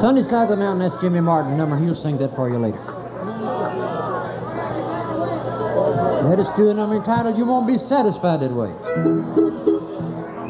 Sunny Side of the Mountain, that's Jimmy Martin number. He'll sing that for you later. Let us do a number entitled You Won't Be Satisfied That Way.